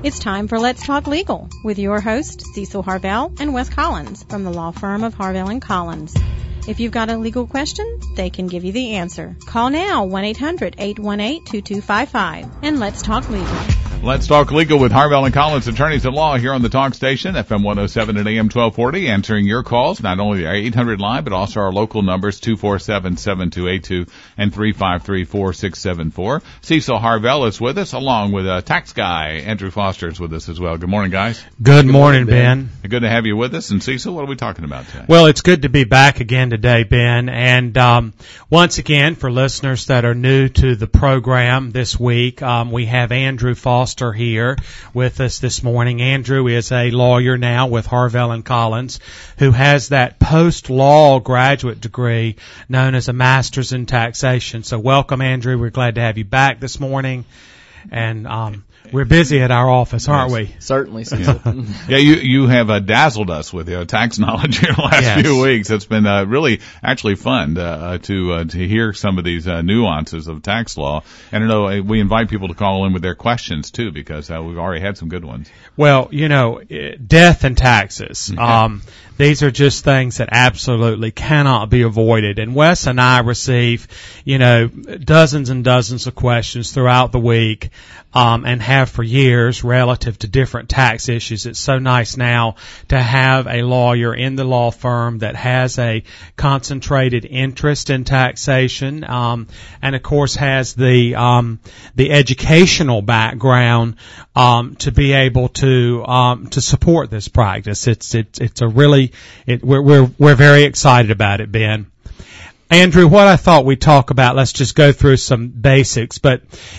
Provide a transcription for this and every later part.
It's time for Let's Talk Legal with your host, Cecil Harvell and Wes Collins from the law firm of Harvell & Collins. If you've got a legal question, they can give you the answer. Call now, 1-800-818-2255, and Let's Talk Legal. Let's Talk Legal with Harvell & Collins, attorneys at law, here on the Talk Station, FM 107 and AM 1240, answering your calls, not only our 800 line, but also our local numbers, 247-7282 and 353-4674. Cecil Harvell is with us, along with tax guy Andrew Foster is with us as well. Good morning, guys. Good morning, Ben. Good to have you with us. And Cecil, what are we talking about today? Well, it's good to be back again today, Ben. And once again, for listeners that are new to the program this week, we have Andrew Foster here with us this morning. Andrew is a lawyer now with Harvell & Collins, who has that post-law graduate degree known as a Master's in Taxation. So welcome, Andrew. We're glad to have you back this morning. And we're busy at our office, aren't we? Certainly, Cecil. Yeah, you have dazzled us with your tax knowledge in the last few weeks. It's been really actually fun to hear some of these nuances of tax law. And I know we invite people to call in with their questions too, because we've already had some good ones. Well, you know, death and taxes. These are just things that absolutely cannot be avoided. And Wes and I receive, dozens and dozens of questions throughout the week, and have for years relative to different tax issues. It's so nice now to have a lawyer in the law firm that has a concentrated interest in taxation, and of course has the educational background, to be able to support this practice. It's a really, we're very excited about it, Ben. Andrew, what I thought we'd talk about, let's just go through some basics, but,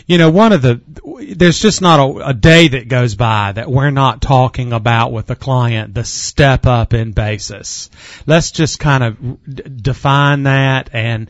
there's just not a day that goes by that we're not talking about with the client the step up in basis. Let's just kind of define that and,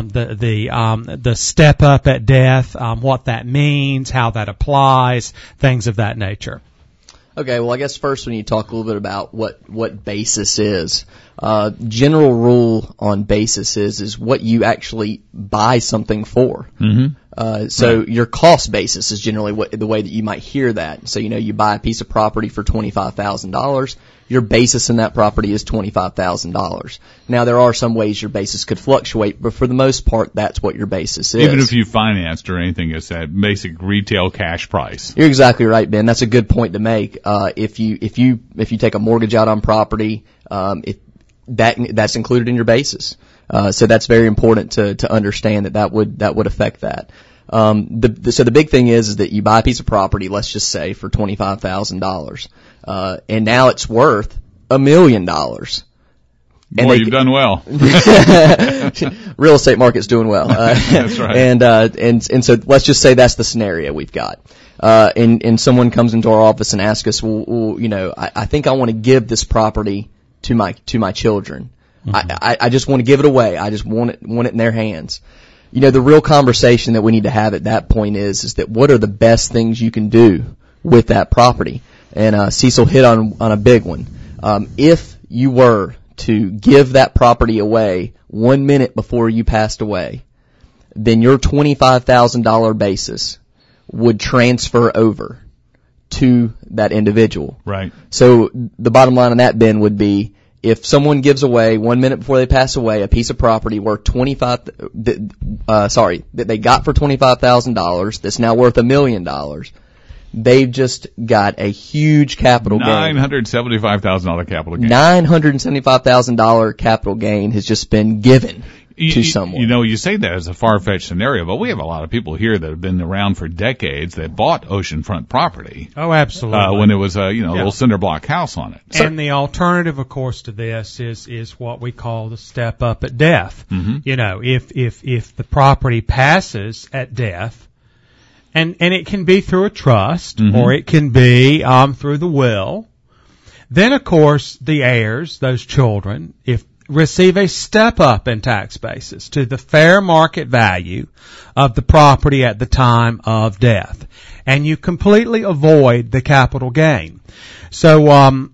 the step up at death, what that means, how that applies, things of that nature. Okay, well, I guess first we need to talk a little bit about what basis is. General rule on basis is what you actually buy something for. Mm-hmm. Right. Your cost basis is generally the way that you might hear that. So, you buy a piece of property for $25,000. Your basis in that property is $25,000. Now, there are some ways your basis could fluctuate, but for the most part, that's what your basis is. Even if you financed or anything, it's that basic retail cash price. You're exactly right, Ben. That's a good point to make. If you take a mortgage out on property, that's included in your basis. So that's very important to understand that would affect that. So the big thing is that you buy a piece of property, let's just say for $25,000, and now it's worth $1 million. Boy, you've done well. Real estate market's doing well. That's right. And so let's just say that's the scenario we've got. And someone comes into our office and asks us, well, I think I want to give this property to my children. Mm-hmm. I just want to give it away. I just want it in their hands. The real conversation that we need to have at that point is that what are the best things you can do with that property? And Cecil hit on a big one. If you were to give that property away 1 minute before you passed away, then your $25,000 basis would transfer over to that individual. Right. So the bottom line on that, Ben, would be if someone gives away 1 minute before they pass away a piece of property worth that they got for $25,000 that's now worth $1 million, they've just got a huge capital gain. $975,000 capital gain. $975,000 capital gain has just been given to someone. You say that as a far-fetched scenario, but we have a lot of people here that have been around for decades that bought oceanfront property. Oh, absolutely. When it was a little cinder block house on it. And the alternative, of course, to this is what we call the step up at death. Mm-hmm. If the property passes at death, and it can be through a trust, mm-hmm. or it can be through the will, then of course the heirs, those children, receive a step up in tax basis to the fair market value of the property at the time of death. And you completely avoid the capital gain. So,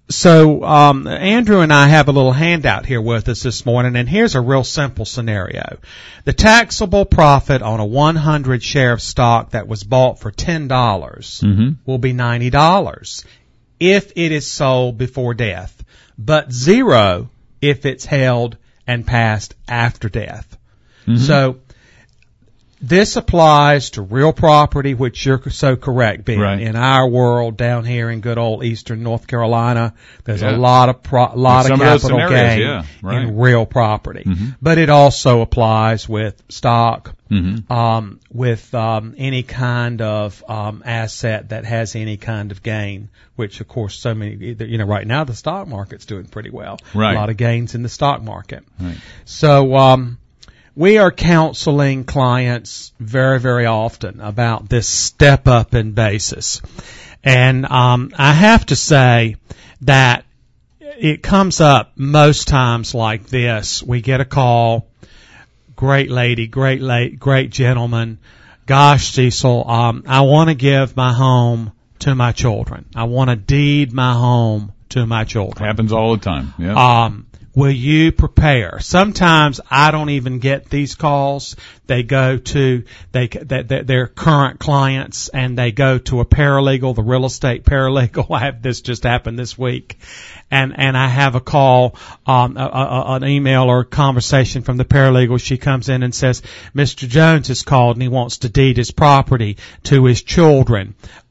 So Andrew and I have a little handout here with us this morning, and here's a real simple scenario. The taxable profit on a 100 share of stock that was bought for $10 will be $90 if it is sold before death, but $0 if it's held and passed after death. So this applies to real property, which you're so correct, Ben. Right. In our world down here in good old eastern North Carolina, there's a lot of capital gain in real property. But it also applies with stock, with any kind of asset that has any kind of gain, which of course so many, right now the stock market's doing pretty well. Right. A lot of gains in the stock market. Right. So we are counseling clients very, very often about this step up in basis. And I have to say that it comes up most times like this. We get a call, great lady, great gentleman. Gosh, Cecil, I want to give my home to my children. I want to deed my home to my children. Happens all the time. Yeah. Will you prepare? Sometimes I don't even get these calls. They go to their current clients, and they go to a paralegal, the real estate paralegal. This just happened this week, and I have a call, an email or a conversation from the paralegal. She comes in and says, Mr. Jones has called and he wants to deed his property to his children.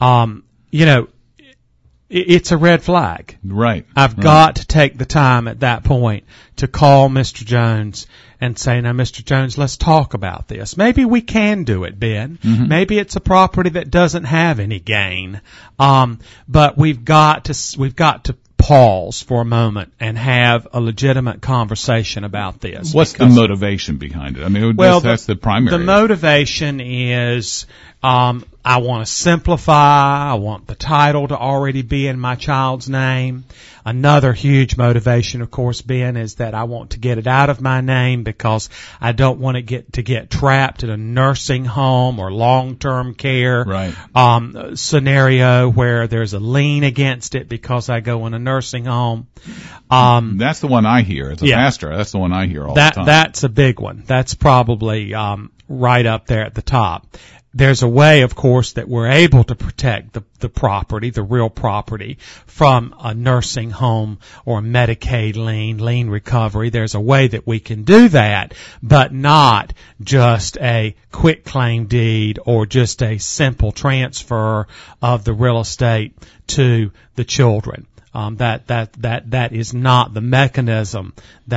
It's a red flag. Right. I've got to take the time at that point to call Mr. Jones and say, now, Mr. Jones, let's talk about this. Maybe we can do it, Ben. Maybe it's a property that doesn't have any gain. But we've got to pause for a moment and have a legitimate conversation about this. What's the motivation behind it? I mean, that's the primary. The motivation is, I want to simplify. I want the title to already be in my child's name. Another huge motivation, of course, Ben, is that I want to get it out of my name because I don't want it to get trapped in a nursing home or long-term care scenario where there's a lien against it because I go in a nursing home. That's the one I hear as a pastor. That's the one I hear all the time. That's a big one. That's probably right up there at the top. There's a way, of course, that we're able to protect the property, the real property, from a nursing home or a Medicaid lien recovery. There's a way that we can do that, but not just a quick claim deed or just a simple transfer of the real estate to the children. That is not the mechanism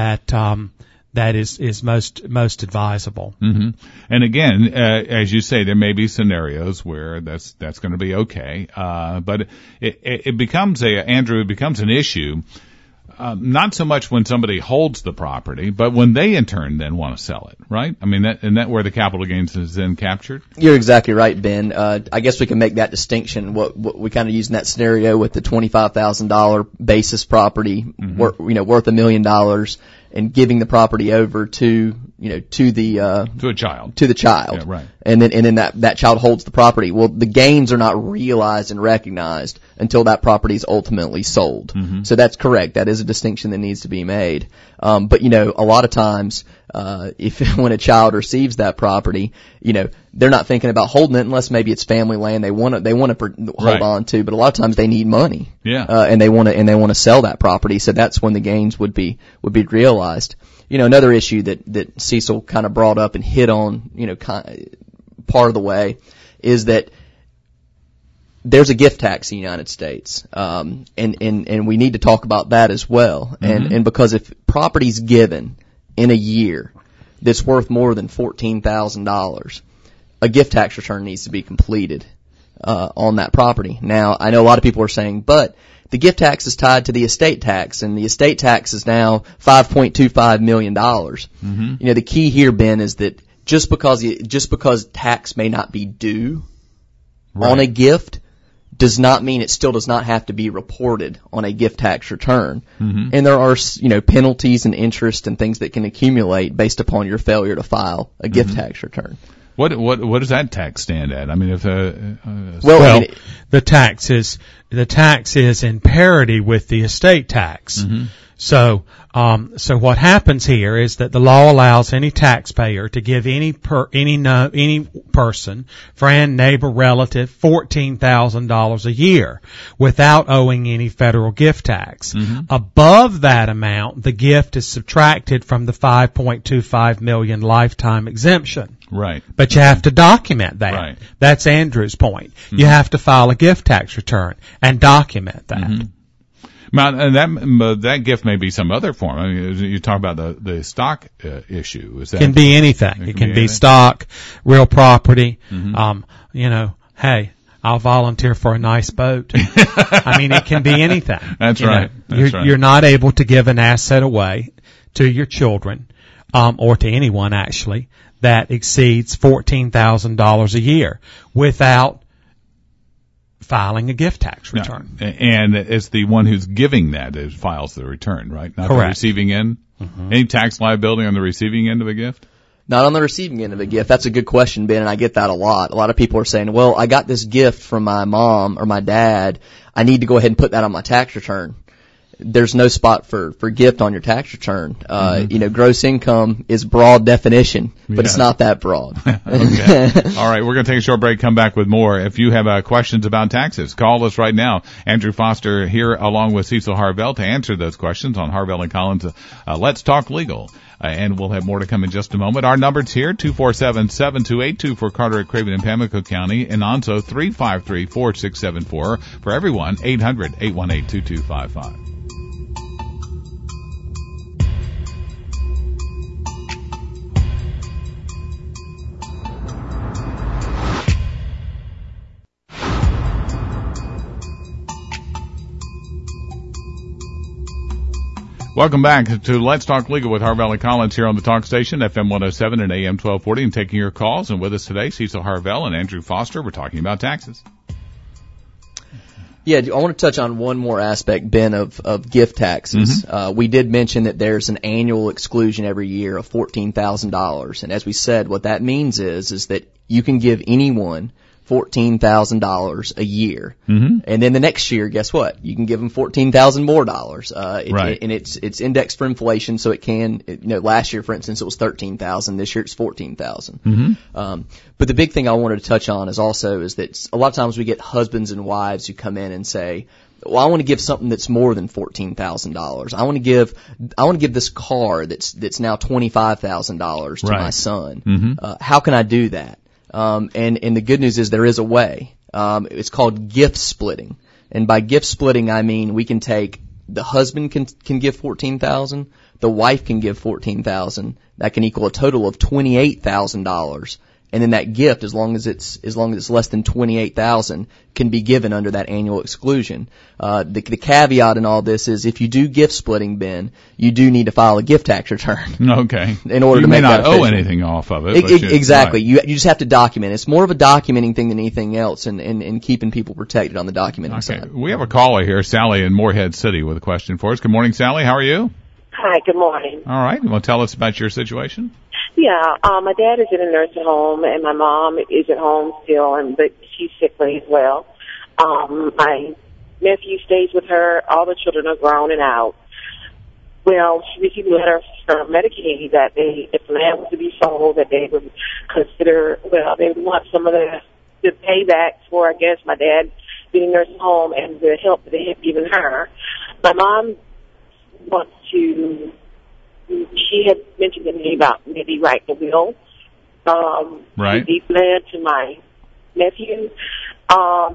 that is most advisable. And again, as you say, there may be scenarios where that's going to be okay. But it becomes an issue, not so much when somebody holds the property, but when they in turn then want to sell it, right? I mean, isn't that where the capital gains is then captured? You're exactly right, Ben. I guess we can make that distinction. What we kind of use in that scenario with the $25,000 basis property, worth $1 million. And giving the property over to the child. Yeah, right. And then that child holds the property. Well, the gains are not realized and recognized until that property is ultimately sold. So that's correct. That is a distinction that needs to be made. But a lot of times, when a child receives that property, they're not thinking about holding it unless maybe it's family land they want to hold on to. But a lot of times they need money. Yeah. And they want to sell that property. So that's when the gains would be realized. Another issue that Cecil kind of brought up and hit on, part of the way is that there's a gift tax in the United States. And we need to talk about that as well. And because if property's given in a year that's worth more than $14,000, a gift tax return needs to be completed, on that property. Now, I know a lot of people are saying, but the gift tax is tied to the estate tax, and the estate tax is now $5.25 million. The key here, Ben, is that just because tax may not be due on a gift does not mean it still does not have to be reported on a gift tax return. And there are, penalties and interest and things that can accumulate based upon your failure to file a gift tax return. What does that tax stand at? I mean, if well, the tax is in parity with the estate tax. Mm-hmm. So what happens here is that the law allows any taxpayer to give any person, friend, neighbor, relative, $14,000 a year without owing any federal gift tax. Mm-hmm. Above that amount, the gift is subtracted from the $5.25 million lifetime exemption. Right. But you have to document that. Right. That's Andrew's point. Mm-hmm. You have to file a gift tax return and document that. Mm-hmm. And that gift may be some other form. I mean, you talk about the stock issue. Is that can be anything. It can be stock, real property. Mm-hmm. Hey, I'll volunteer for a nice boat. I mean, it can be anything. That's right. You're not able to give an asset away to your children, or to anyone actually, that exceeds $14,000 a year without filing a gift tax return. No. And it's the one who's giving that files the return, right? Not correct. The receiving end? Mm-hmm. Any tax liability on the receiving end of a gift? Not on the receiving end of a gift. That's a good question, Ben, and I get that a lot. A lot of people are saying, well, I got this gift from my mom or my dad. I need to go ahead and put that on my tax return. There's no spot for gift on your tax return. Gross income is broad definition, but It's not that broad. Okay. All right. We're going to take a short break, come back with more. If you have questions about taxes, call us right now. Andrew Foster here along with Cecil Harvell to answer those questions on Harvell and Collins. Let's Talk Legal. And we'll have more to come in just a moment. Our number's here, 247-7282 for Carteret, Craven, and Pamlico County, and also 353-4674 for everyone, 800-818-2255. Welcome back to Let's Talk Legal with Harvell and Collins here on the Talk Station, FM 107 and AM 1240, and taking your calls. And with us today, Cecil Harvell and Andrew Foster. We're talking about taxes. Yeah, I want to touch on one more aspect, Ben, of gift taxes. Mm-hmm. We did mention that there's an annual exclusion every year of $14,000. And as we said, what that means is that you can give anyone $14,000 a year. Mm-hmm. And then the next year, guess what? You can give them $14,000 more dollars. Right. And it's indexed for inflation, so it can, last year, for instance, it was $13,000. This year it's $14,000. Mm-hmm. But the big thing I wanted to touch on is that a lot of times we get husbands and wives who come in and say, well, I want to give something that's more than $14,000. I want to give this car that's now $25,000 to my son. Mm-hmm. How can I do that? And the good news is there is a way. It's called gift splitting. And by gift splitting, I mean we can take the husband can give $14,000, the wife can give $14,000. That can equal a total of $28,000. And then that gift, as long as it's less than $28,000, can be given under that annual exclusion. The caveat in all this is if you do gift splitting, Ben, you do need to file a gift tax return. Okay. In order to make that official. You may not owe anything off of it. Exactly. Right. You just have to document. It's more of a documenting thing than anything else, and keeping people protected on the documenting side. We have a caller here, Sally in Morehead City, with a question for us. Good morning, Sally. How are you? Hi. Good morning. All right. You want to tell us about your situation? Yeah, my dad is in a nursing home, and my mom is at home still, but she's sickly as well. My nephew stays with her. All the children are grown and out. Well, she received a letter from Medicaid that if the land was to be sold, that they would consider, they would want some of the payback for, I guess, my dad being in a nursing home and the help that they had given her. My mom wants to... She had mentioned to me about maybe writing a will, right, deed land to my nephew. I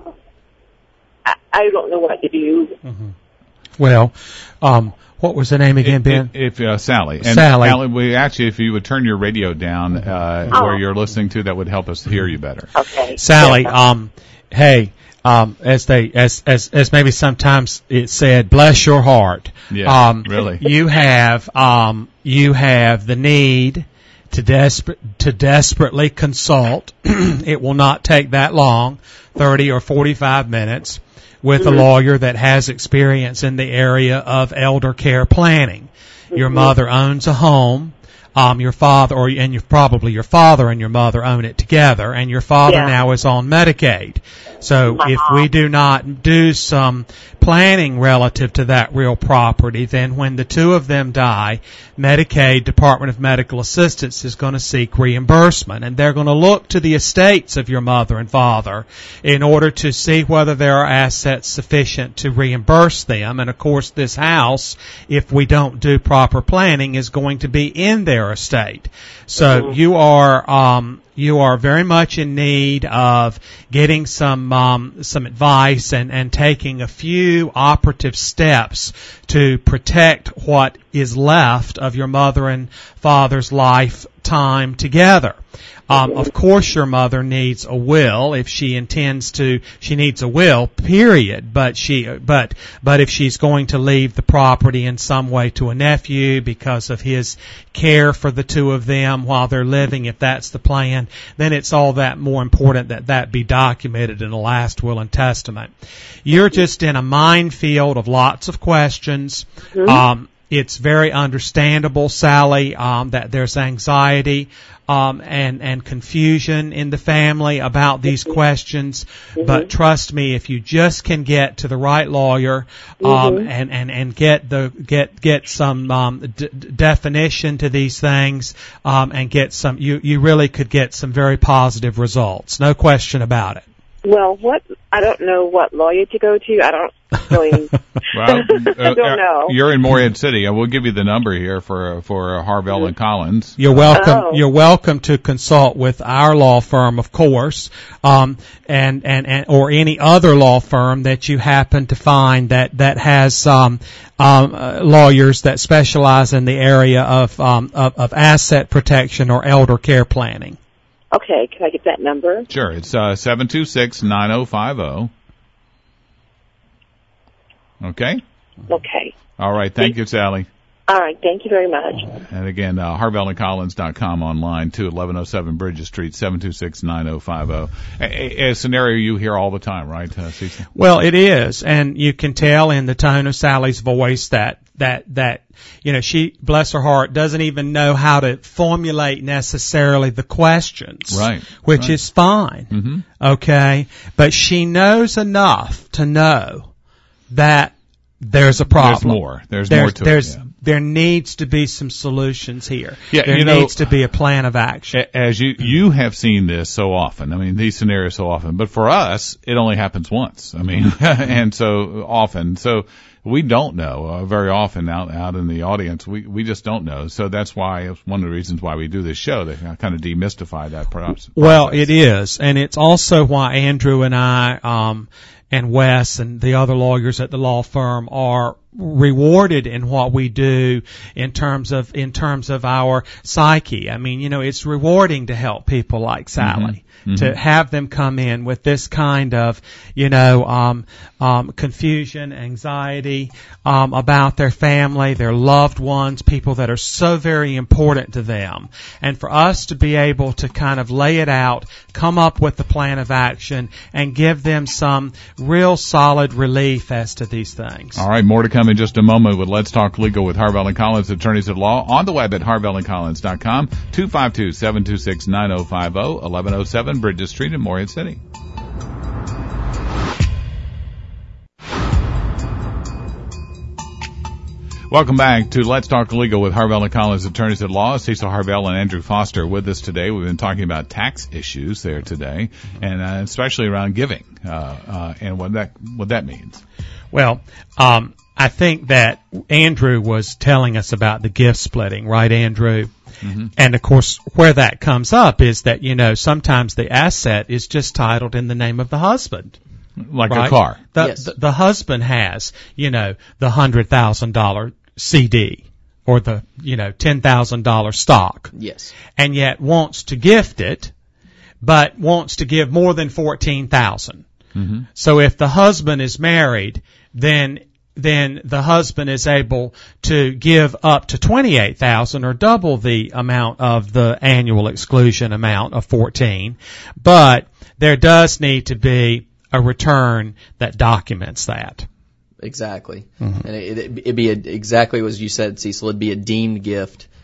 don't know what to do. Mm-hmm. Well, what was the name again, Ben? Sally. And Sally. We actually, if you would turn your radio down where you're listening to, that would help us hear you better. Okay. Sally, hey. As maybe sometimes it's said, bless your heart. Yeah, really. You have the need to desperately consult. It will not take that long, 30 or 45 minutes, with a lawyer that has experience in the area of elder care planning. Your mother owns a home. your father probably your father and your mother own it together, and your father now is on Medicaid. So if we do not do some planning relative to that real property, then when the two of them die, Medicaid, Department of Medical Assistance, is going to seek reimbursement, and they're going to look to the estates of your mother and father in order to see whether there are assets sufficient to reimburse them. And of course, this house, if we don't do proper planning, is going to be in their estate. So you are very much in need of getting some advice and taking a few operative steps to protect what is left of your mother and father's lifetime together. Of course your mother needs a will if she intends to, she needs a will, period, but if she's going to leave the property in some way to a nephew because of his care for the two of them while they're living, if that's the plan, then it's all that more important that be documented in a last will and testament. You're just in a minefield of lots of questions. It's very understandable, Sally, that there's anxiety and confusion in the family about these questions. But trust me, if you just can get to the right lawyer and get some definition to these things and get some, you really could get some very positive results. No question about it. Well, I don't know what lawyer to go to. I don't really. I don't know. You're in Morehead City. We'll give you the number here for Harvell and Collins. You're welcome. You're welcome to consult with our law firm, of course, and or any other law firm that you happen to find that has lawyers that specialize in the area of asset protection or elder care planning. Okay, can I get that number? Sure, it's 726-9050. Okay? Okay. All right, thank you, Sally. All right, thank you very much. And again, HarvellandCollins.com online, too, 1107 Bridges Street, 726-9050. A scenario you hear all the time, right, Cecil? Well, it is, and you can tell in the tone of Sally's voice that she, bless her heart, doesn't even know how to formulate necessarily the questions. Right. Which is fine. Okay? But she knows enough to know that there's a problem. There's more to it. There needs to be some solutions here. Yeah, there needs to be a plan of action. As you have seen this so often. I mean, these scenarios so often. But for us, it only happens once. I mean, and so often. So we don't know very often out in the audience. We just don't know. So that's why it's one of the reasons why we do this show, to kind of demystify that process. Well, it is, and it's also why Andrew and I and Wes and the other lawyers at the law firm are rewarded in what we do in terms of our psyche. I mean, it's rewarding to help people like Sally, to have them come in with this kind of, confusion, anxiety, about their family, their loved ones, people that are so very important to them. And for us to be able to kind of lay it out, come up with the plan of action, and give them some real solid relief as to these things. All right, more to come in just a moment with Let's Talk Legal with Harvell and Collins, attorneys at law, on the web at harvellandcollins.com, 252-726-9050, 1107 Bridges Street in Morehead City. Welcome back to Let's Talk Legal with Harvell and Collins, attorneys at law. Cecil Harvell and Andrew Foster with us today. We've been talking about tax issues there today, and especially around giving and what that means. Well, I think that Andrew was telling us about the gift splitting, right, Andrew? And of course, where that comes up is that, sometimes the asset is just titled in the name of the husband. Like right? a car. The husband has, the $100,000 CD or the, $10,000 stock. Yes. And yet wants to gift it, but wants to give more than $14,000. So if the husband is married, then the husband is able to give up to $28,000 or double the amount of the annual exclusion amount of $14,000. But there does need to be a return that documents that. Exactly. And it'd be exactly as you said, Cecil, it'd be a deemed gift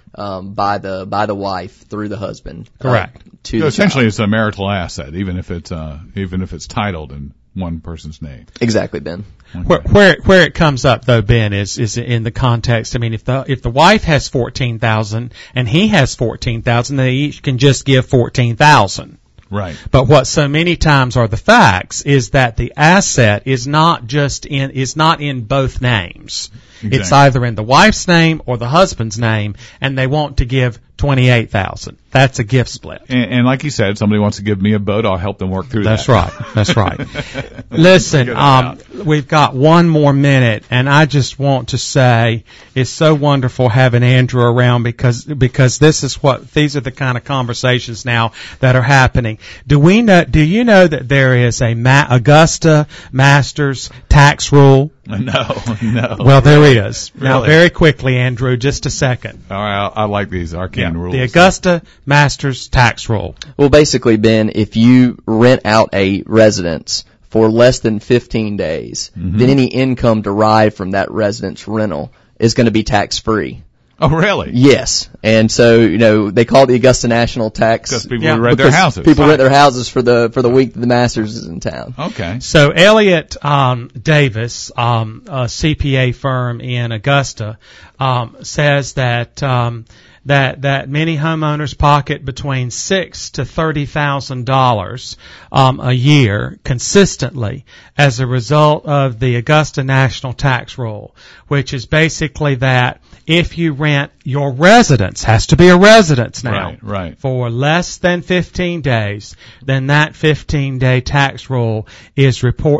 by the wife through the husband. Correct. So essentially, it's a marital asset, even if it's titled in one person's name. Exactly, Ben. Okay. Where it comes up though, Ben, is in the context. I mean, if the wife has $14,000 and he has $14,000, they each can just give $14,000. Right. But what so many times are the facts is that the asset is not in both names. Exactly. It's either in the wife's name or the husband's name, and they want to give $28,000. That's a gift split. And like you said, somebody wants to give me a boat, I'll help them work through That's that. That's right. Listen, we've got one more minute, and I just want to say it's so wonderful having Andrew around because these are the kind of conversations now that are happening. Do you know that there is a Augusta Masters tax rule? No. Well, there is. Really? Now, very quickly, Andrew, just a second. All right, I like these arcane rules. The Augusta Masters tax rule. Well, basically, Ben, if you rent out a residence for less than 15 days, then any income derived from that residence rental is going to be tax-free. Oh, really? Yes. And so, they call it the Augusta National Tax. Because people rent their houses. People rent their houses for the week that the Masters is in town. Okay. So Elliott Davis, a CPA firm in Augusta, says that many homeowners pocket between $6,000 to $30,000 a year consistently as a result of the Augusta National Tax Rule, which is basically that if you rent your residence, has to be a residence now, right. for less than 15 days, then that 15-day tax rule that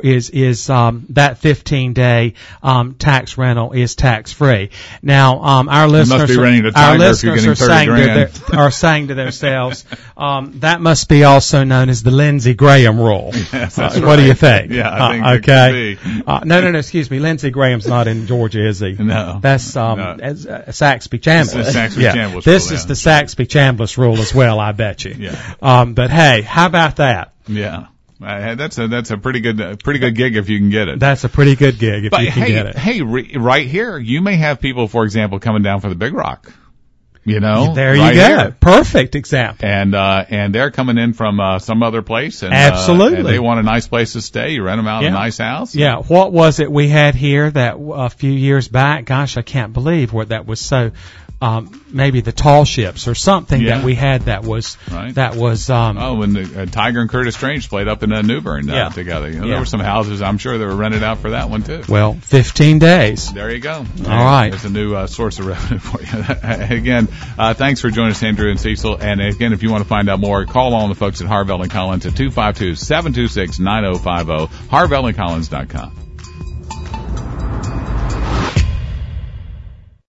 15-day tax rental is tax free. Now, our listeners are saying to themselves, that must be also known as the Lindsey Graham rule. Yes, what do you think? Yeah, I think okay. it could be. No, excuse me. Lindsey Graham's not in Georgia, is he? No. That's Saxby Chambliss. This is Saxby Chambliss This rule, is the Saxby Chambliss rule as well, I bet you. Yeah. But hey, how about that? Yeah. That's a pretty good gig if you can get it. That's a pretty good gig if you can get it. Hey, right here, you may have people, for example, coming down for the Big Rock. There you right go. Here. Perfect example. And they're coming in from some other place, and absolutely, and they want a nice place to stay. You rent them out a nice house. Yeah. What was it we had here that a few years back? Gosh, I can't believe where that was so. Maybe the Tall Ships or something that we had that was right. when Tiger and Curtis Strange played up in New Bern together. There were some houses I'm sure that were rented out for that one too. Well, 15 days. There you go. All right. There's a new source of revenue for you. Again, thanks for joining us, Andrew and Cecil. And again, if you want to find out more, call on the folks at Harvell and Collins at 252-726-9050, harvellandcollins.com.